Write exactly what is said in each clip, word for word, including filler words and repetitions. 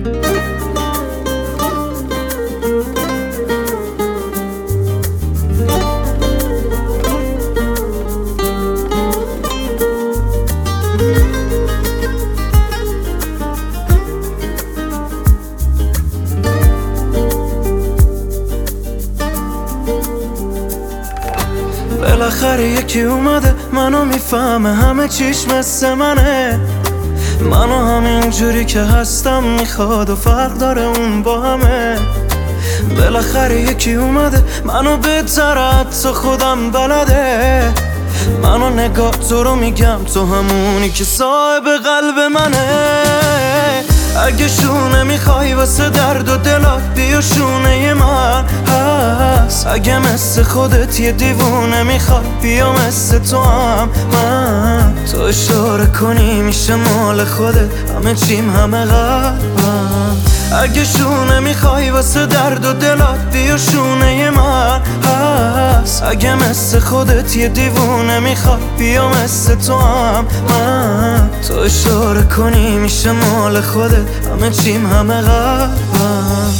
بالاخره یکی اومده منو میفهمه همه چیش مثل منه، منو همین جوری که هستم میخواد و فرق داره اون با همه. بالاخره یکی اومده منو بهتر حتی خودم بلده، منو نگاه تو رو میگم تو همونی که صاحب قلب منه. اگه شونه میخوای واسه درد و دلات بیا شونه من هست، اگه مثل خودت یه دیوونه میخوای بیا مثل تو هم من. تو اشاره کنی میشه مال خودت همه چیم همه قلبم. اگه شونه میخوای واسه درد و دلات بیا شونه من هست، اگه مثل خودت یه دیوونه میخوای بیا مثل تو هم من. تو اشاره کنی میشه مال خودت همه چیم همه قلبم.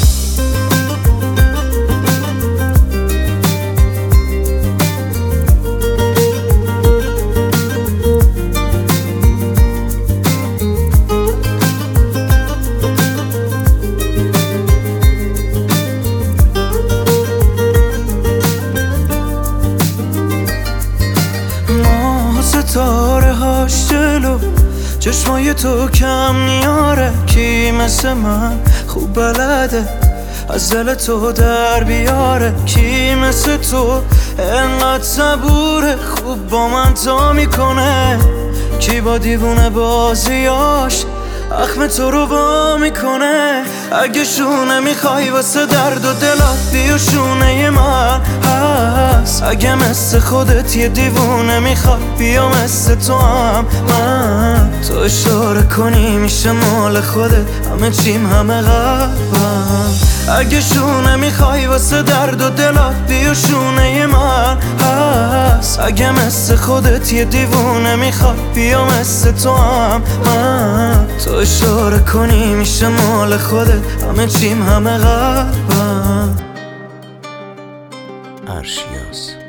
ستاره هاش جلو چشمای تو کم نیاره، کی مثل من خوب بلده از دل تو در بیاره، کی مثل تو انقدر صبوره خوب با من تا میکنه، کی با دیوونه بازیاش اخم تو رو وا میکنه. اگه شونه میخوای واسه درد و دلات بیا شونه من هست، اگه مثل خودت یه دیوونه میخوای بیا مثل تو هم من. تو اشاره کنی میشه مال خودت همه چیم همه قلبم. اگه شونه میخوای واسه درد و دلات بیا شونه من هست، اگه مثل خودت یه دیوونه میخوای بیا مثل تو هم من. تو اشاره کنی میشه مال خودت همه چیم همه قلبم. ارشیاس